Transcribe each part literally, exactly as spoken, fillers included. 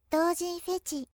同人フェチ。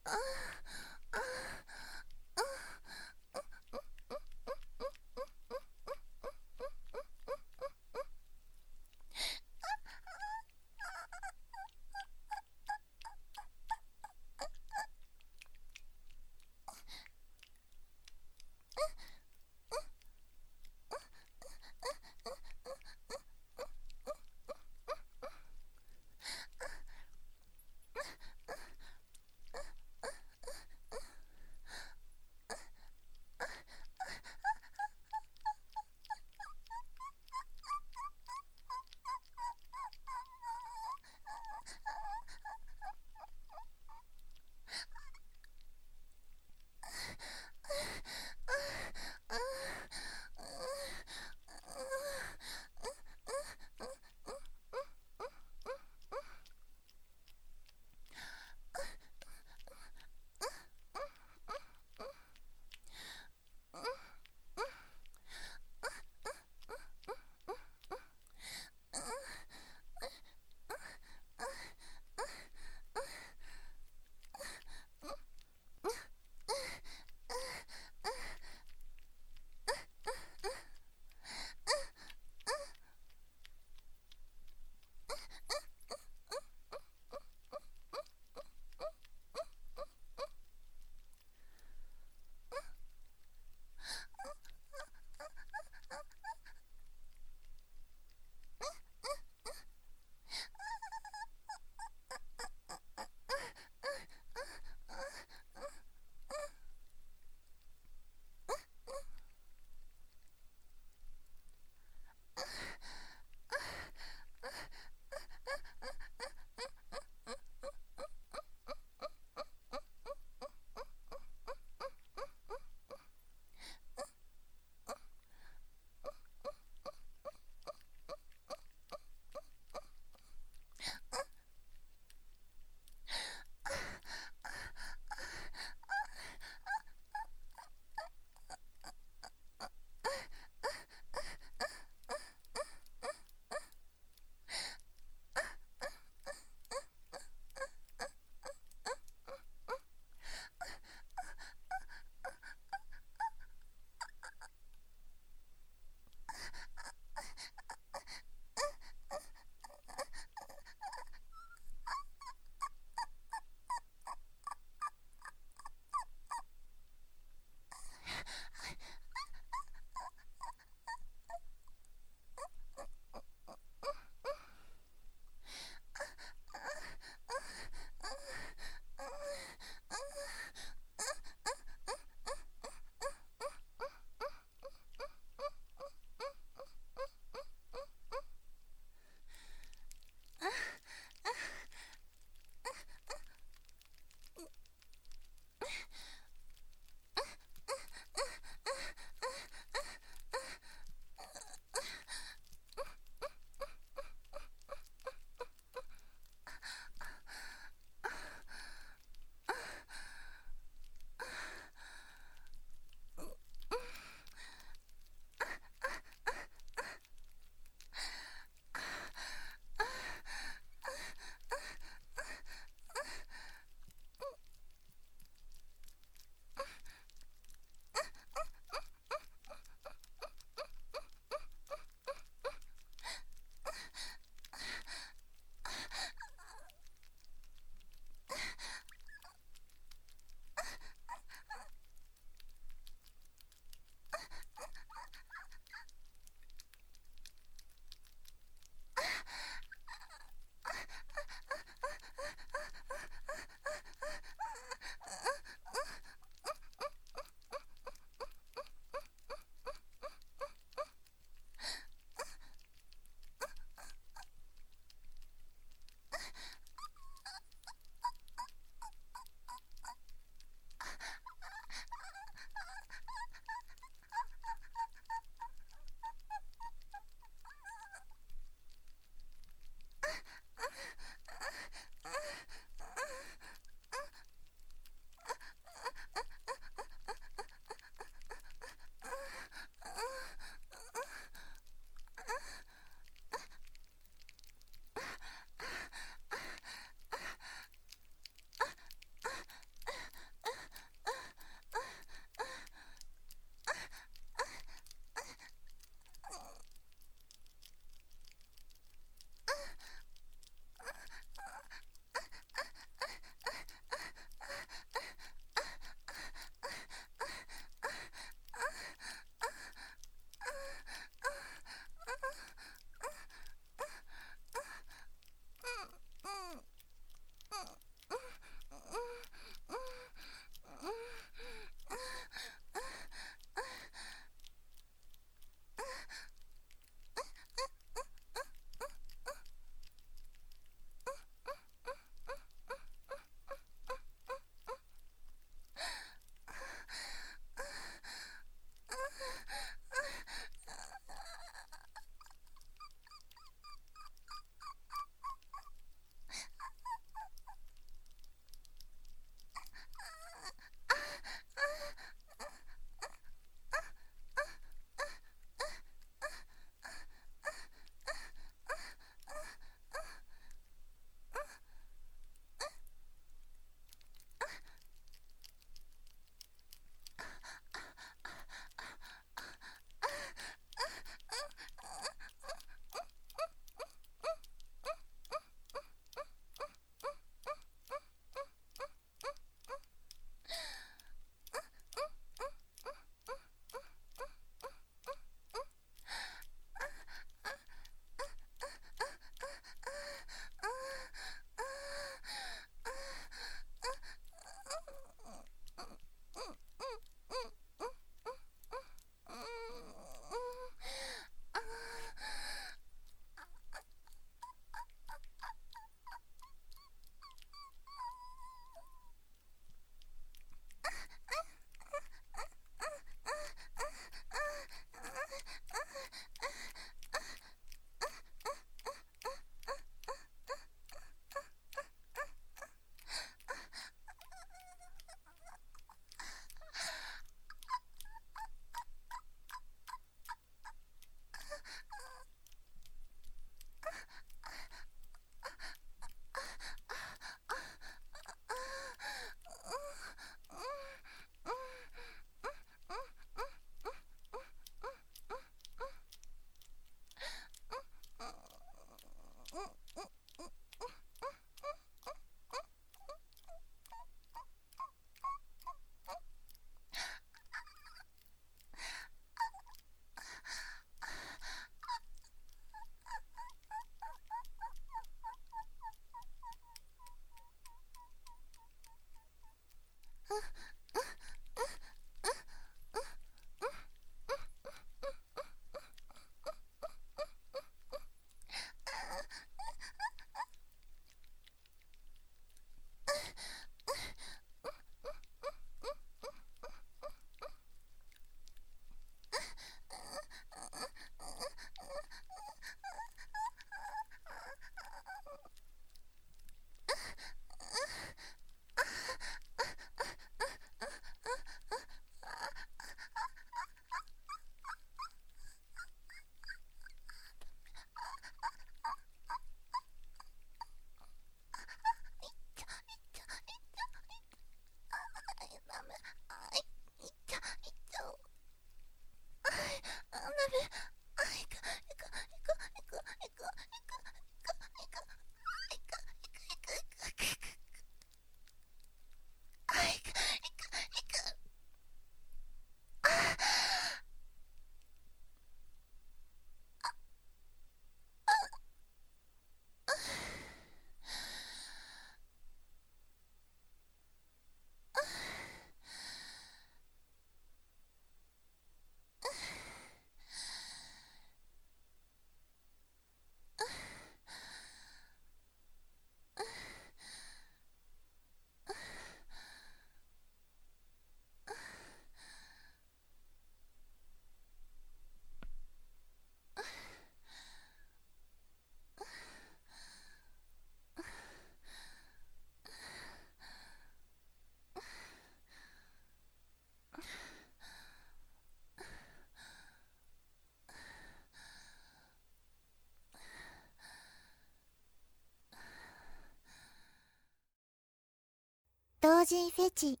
人フェチ。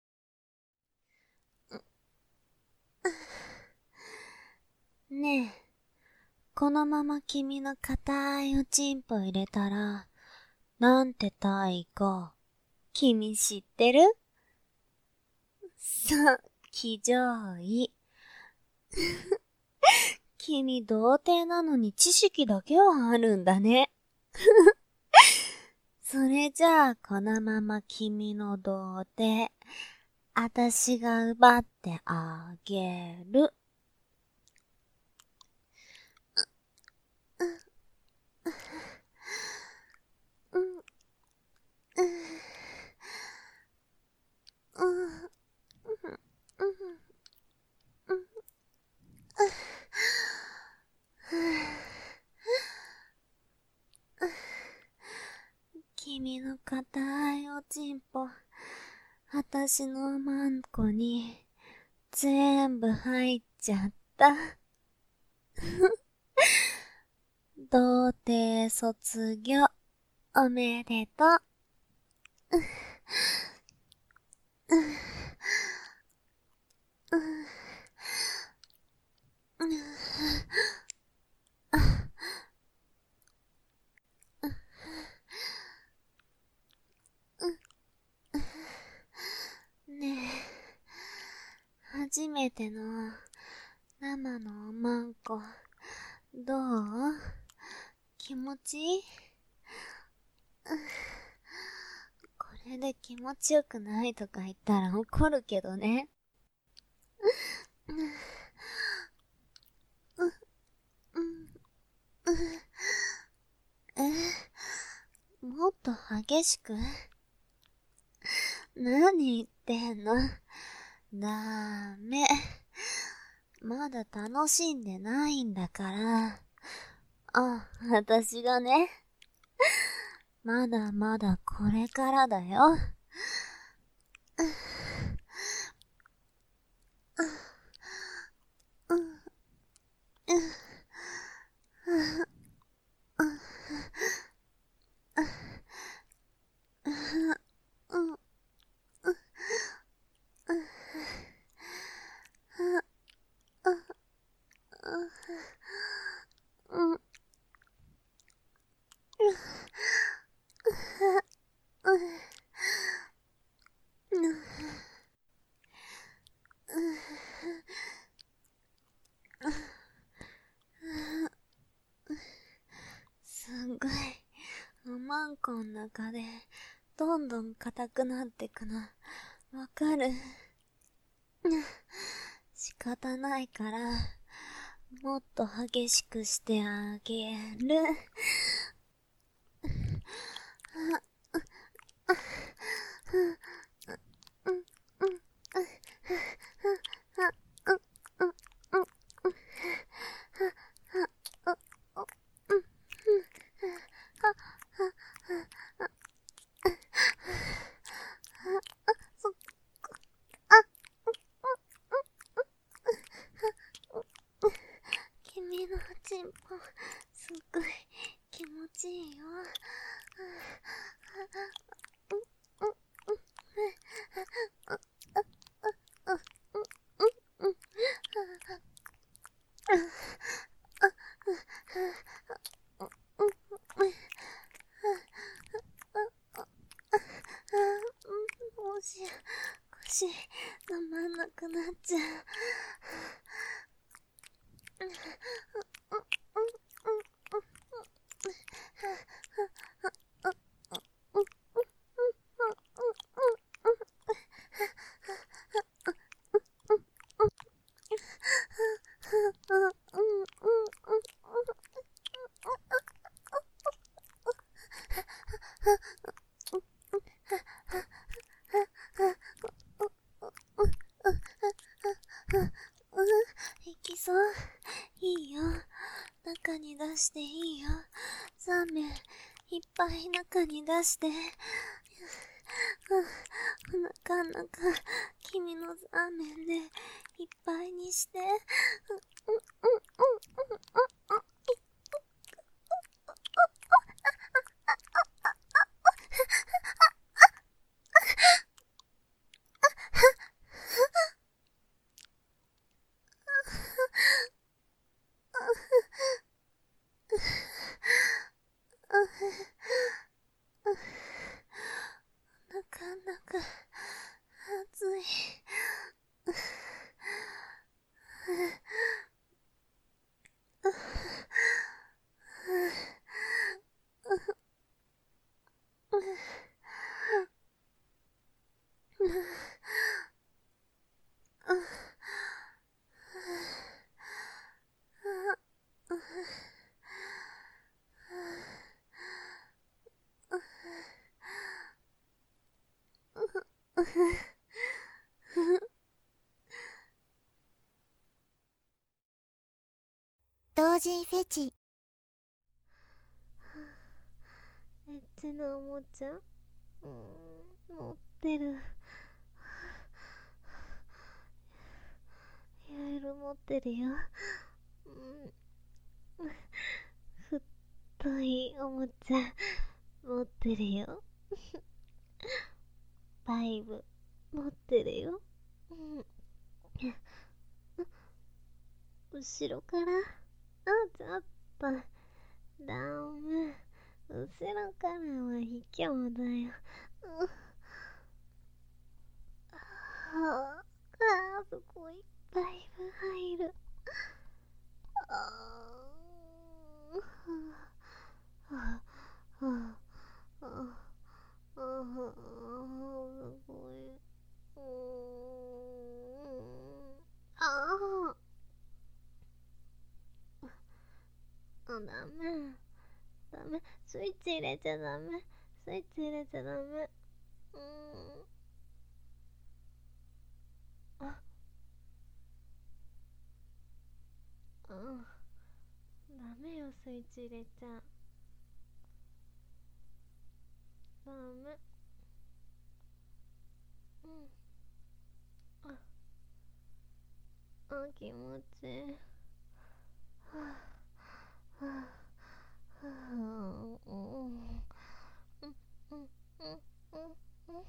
ねえ、このまま君の硬いおちんぽ入れたら、なんて体位か、君知ってる？そう、騎乗位。君童貞なのに知識だけはあるんだね。それじゃあこのまま君の童貞、あたしが奪ってあげる。君の硬いおちんぽ、あたしのマンコに全部入っちゃった。童貞卒業おめでとう。ねえ、初めての生のおまんこ、どう？気持ちいい？これで気持ちよくないとか言ったら怒るけどね。え、もっと激しく？何言ってんの？ダメ。まだ楽しんでないんだから。あ、私がね。まだまだこれからだよ。すごい、おまんこの中でどんどん硬くなってくのわかる？仕方ないからもっと激しくしてあげる。君のおちんぽすっごい気持ちいいよ。腰、腰、止まんなくなっちゃう。いきそう？いいよ。中に出していいよ。ザーメンいっぱい中に出して。お腹の中、君のザーメンでいっぱいにして。 同人フェチ。エッチなおもちゃ、うーん、持ってる。いろいろ持ってるよ。うん、太いおもちゃ持ってるよ。バイブ持ってるよ。うん、後ろから、あ、ちょっとダメ。後ろからは卑怯だよ。うん、ああ、すごいいっぱい入る。あーああああああ、すごい。うーん、ああ、ダメ。ダメ。スイッチ入れちゃダメ。スイッチ入れちゃダメ。うーん。あ、うん。ダメよ、スイッチ入れちゃ。ダメ。うん。あ、あ、気持ちいい。はあ、はあ、はあ、うん、うん、うん、うん、うん、うん、うん、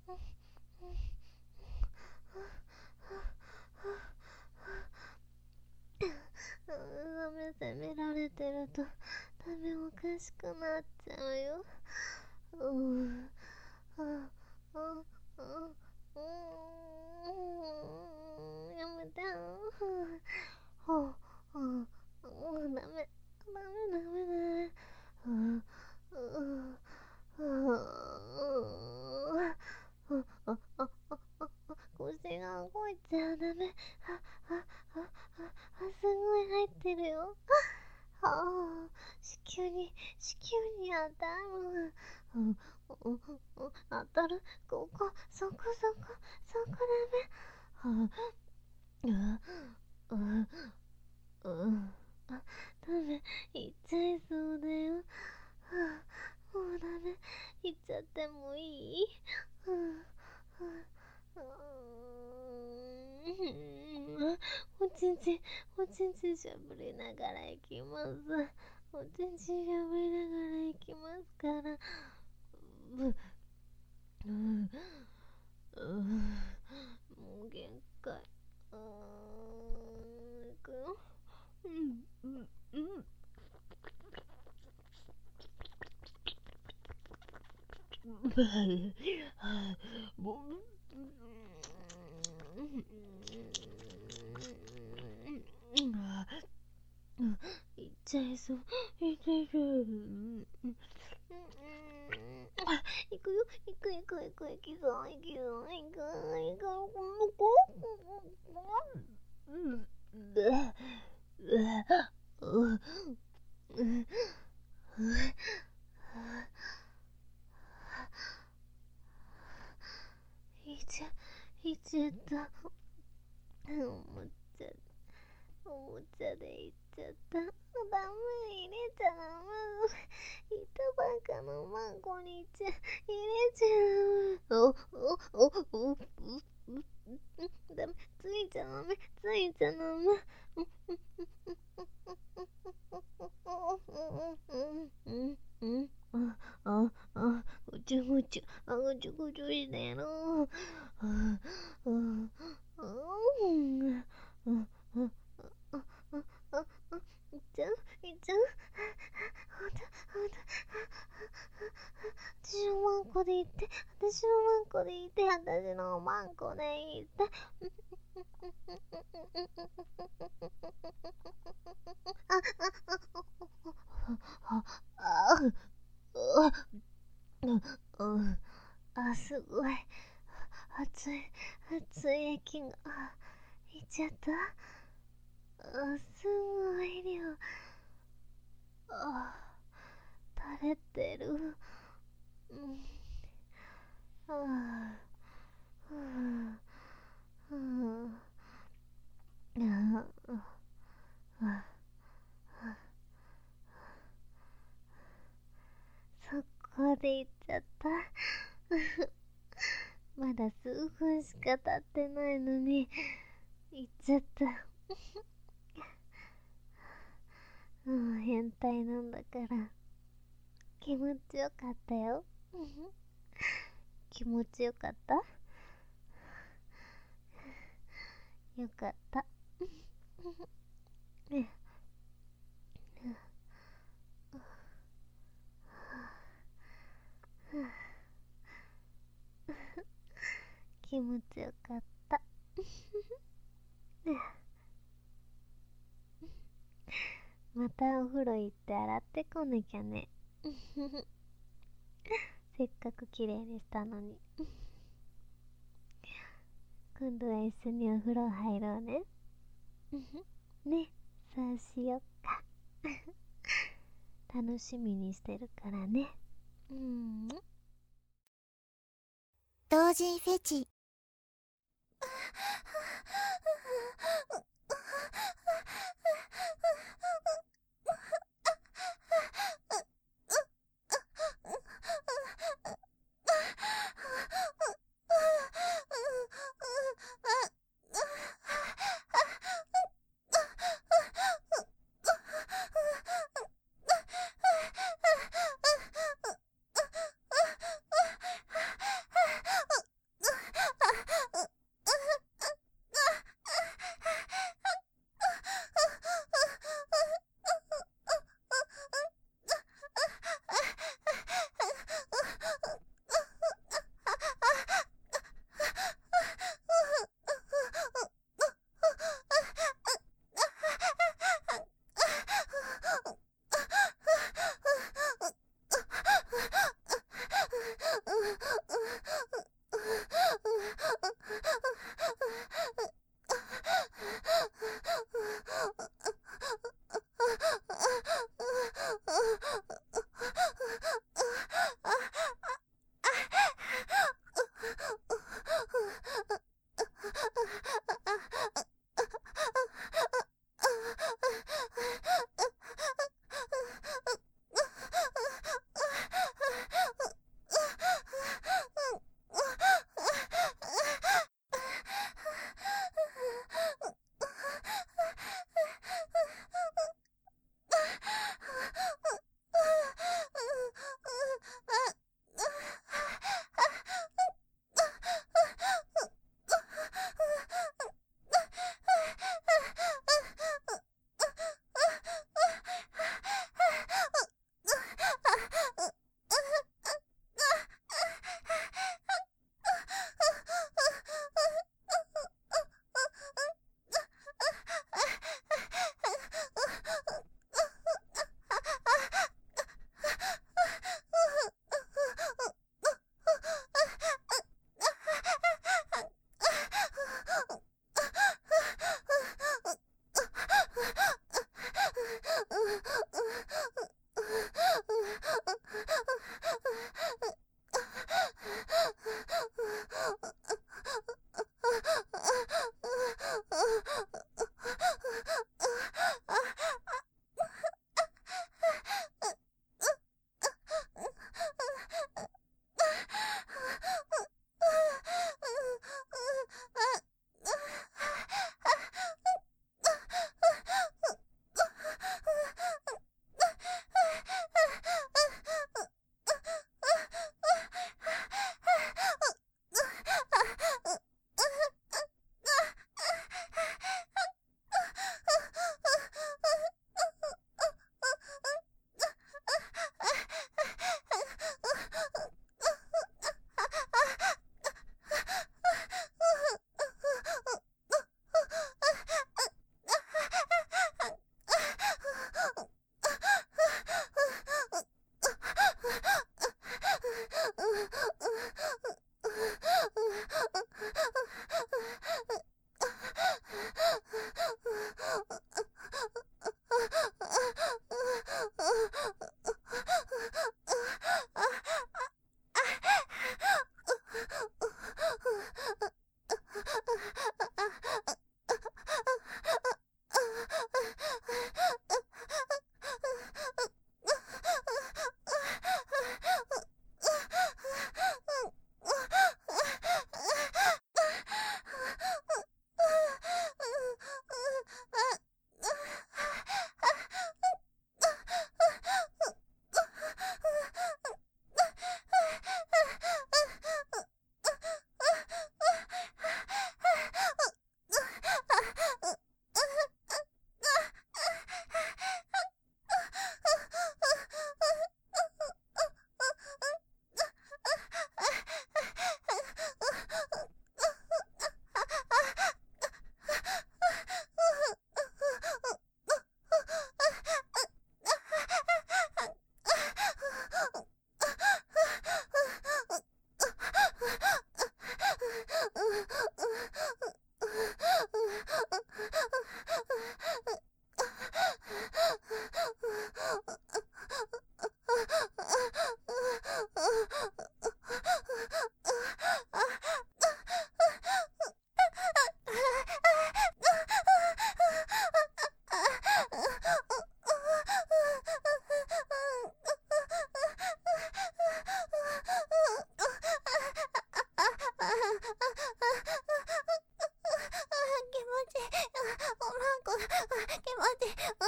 ダメ、責められてると、ダメ、おかしくなっちゃうよ。うん。あ、あ、あ、うん、やめて。はあ、うん、ダメ、ダメ、ダメ、ダメ。うん、うん、うん、あ、あ、あ、あ、あ、腰が動いちゃう。ダメ。あ、あ、あ、あ、あ、すごい入ってるよ。はあ、子宮に、子宮に当たる。うん、うん、うん、当たる。ここ、そこ、そこ、そこダメ。はあ、うん、うん、うん。あ、ダメ。行っちゃいそうだよ。はあ、もうダメ。行っちゃってもいい？うん、うん、うん。おちんちん、おちんちんしゃぶりながら行きます。おちんちんしゃぶりながら行きますから。うん、うん、うん、もう限界。うーん、いくよ。うん、うん、うん。もう、いっちゃいそう。いっちゃいそう。行くよ、行く行く行く行くぞ、行くよ、行く行く、この子。うん、うん、うん、いっちゃ、いっちゃった。おもちゃ、おもちゃでいっちゃった。ダメ、入れちゃダメ。いたばかのマンゴにちゃ入れちゃう。お、お、お、お、お、ダメ、ついちゃダメ、ついちゃダメ。うん、うん、あ、あ、あ、ぐちゅぐちゅ、あ、ぐちゅぐちゅしてる。うん、うん、うん、うん、うん、あ、あ、あ、あ、いっちゃう、いっちゃう。ほんと、ほんと、私のマンコでいって、私のマンコでいって、私のマンコでいって。あ、あ、あ、あ、あ、うん、あ、すごい。熱い、熱い液が、いっちゃった。あ、すごい量。あ、垂れてる。うん、ああ、ああ、ああ、ああ、 で行っちゃった。まだ数分しか経ってないのに、行っちゃった。もう変態なんだから、気持ちよかったよ。気持ちよかった？よかった。気持ちよかった。またお風呂行って洗ってこなきゃね。せっかく綺麗にしたのに。今度は一緒にお風呂入ろうね。ね、そうしよっか。楽しみにしてるからね。うん。 同人フェチ。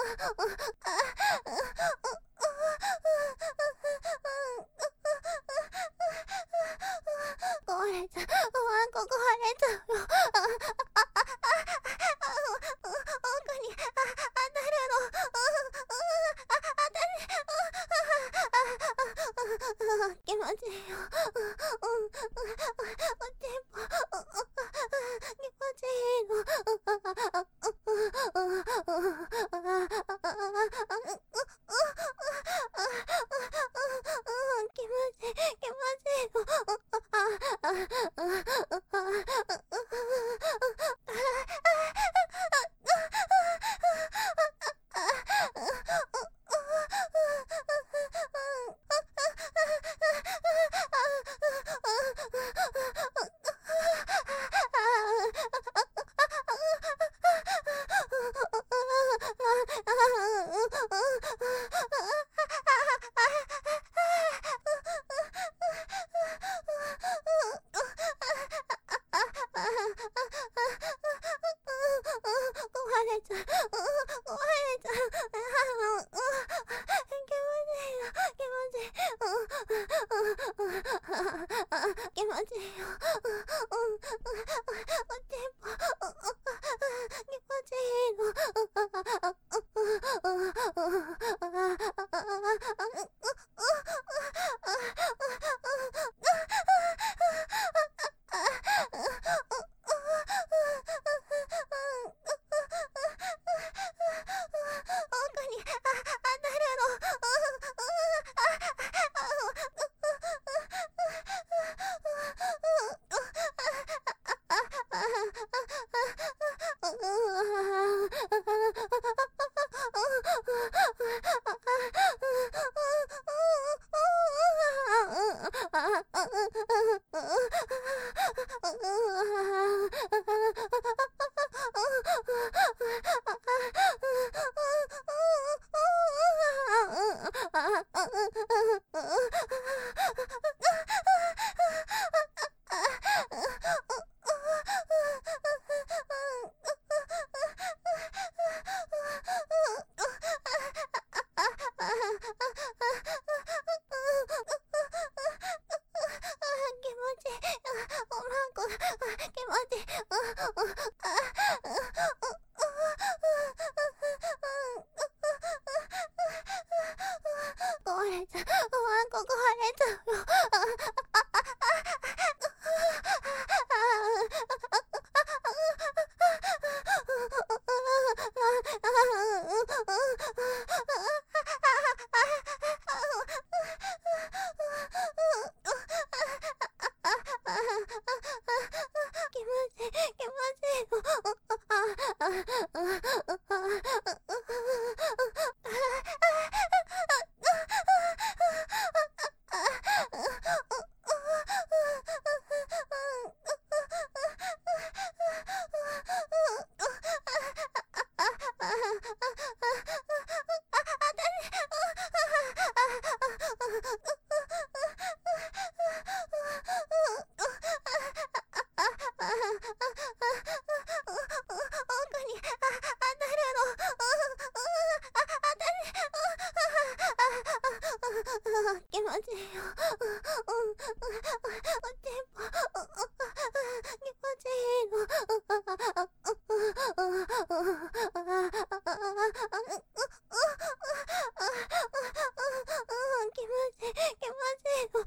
壊れた。ワンコ壊れたよ。奥に当たるの。当たる。気持ちいいよ。テンポ。気持ちいいの。気持ちいい、気持ちいいの。気持ちいいよ。テンポ。気持ちいいの。奥に当たるの。壊れた。ワンコ壊れたよ。気持ちいい、気持ちいいの。気持ちいいよ。テンポ。気持ちいいの。気持ちいい、気持ちいいの。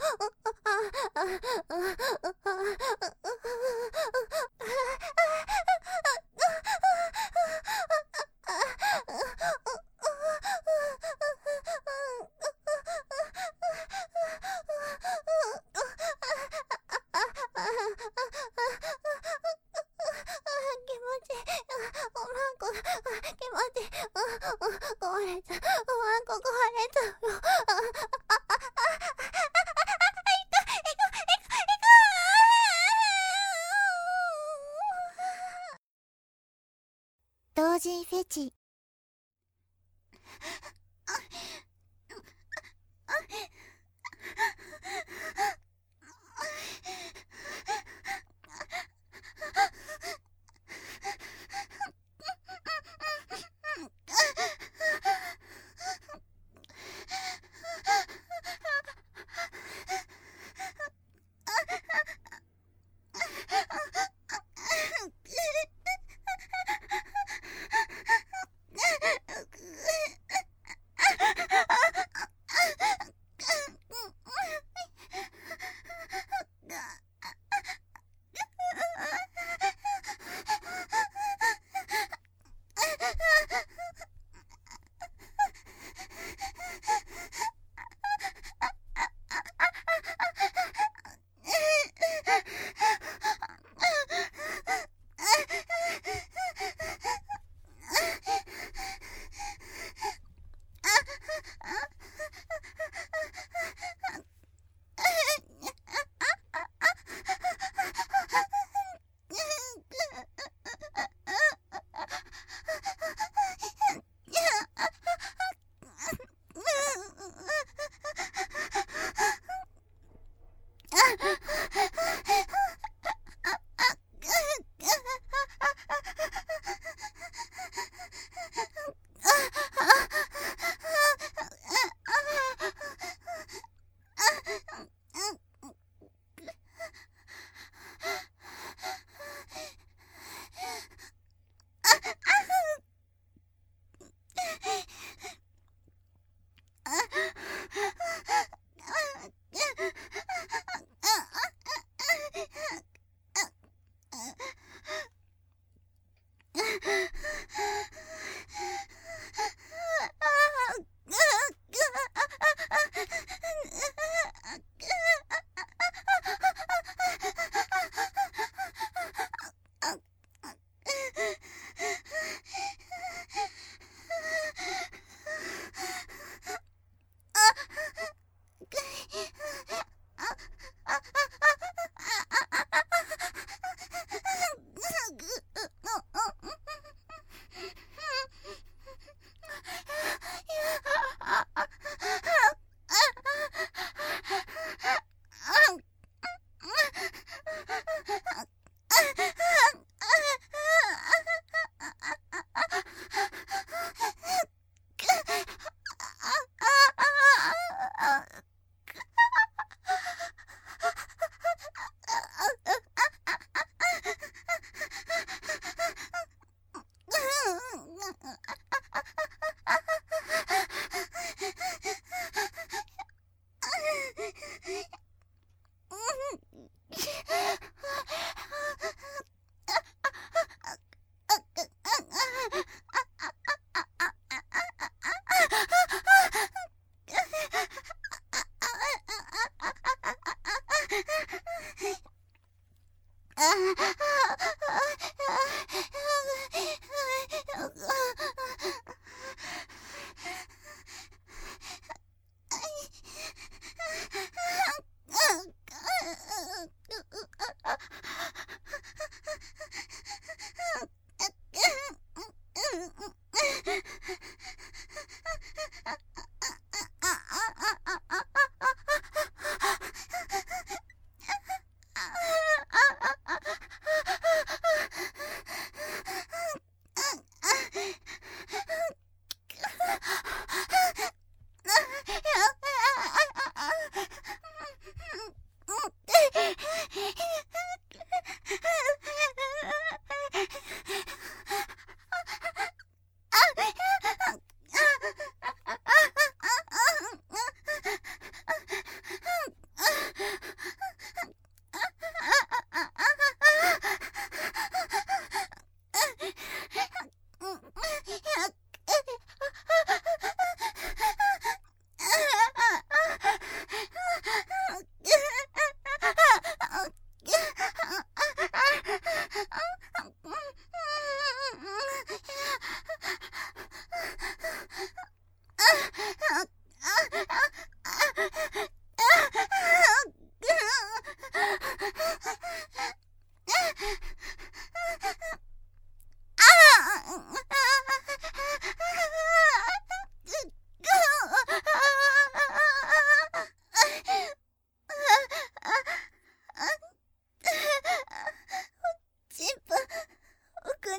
壊れた。ワンコ壊れたよ。同人フェチ。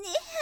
に